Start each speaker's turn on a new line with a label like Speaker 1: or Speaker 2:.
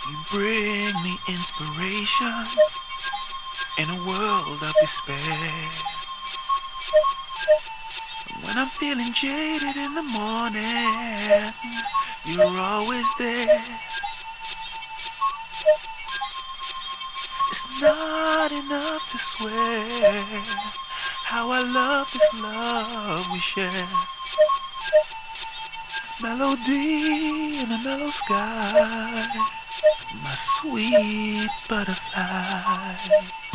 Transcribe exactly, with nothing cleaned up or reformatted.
Speaker 1: You bring me inspiration in a world of despair. When I'm feeling jaded in the morning, you're always there. It's not enough to swear how I love this love we share. Melody in a mellow sky, my sweet butterfly.